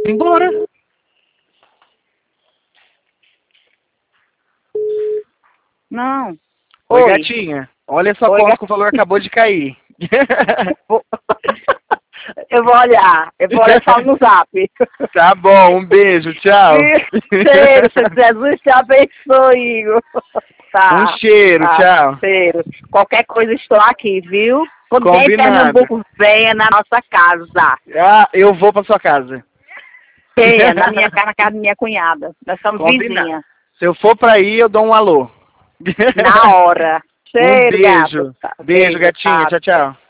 Embora. Não. Oi, gatinha. Olha só como que o valor acabou de cair. Eu vou olhar só no zap. Tá bom, um beijo, tchau. Cheiro, Jesus te abençoe, Igor. Tá, Um cheiro, tchau. cheiro. Qualquer coisa estou aqui, viu? Quando Combinado. tem Pernambuco, venha na nossa casa. Ah, eu vou pra sua casa. Venha, na casa da minha cunhada. Nós somos vizinhas. Se eu for pra aí, eu dou um alô. Na hora. Cheiro, Um beijo. gato. Beijo, gatinha. Tchau, tchau.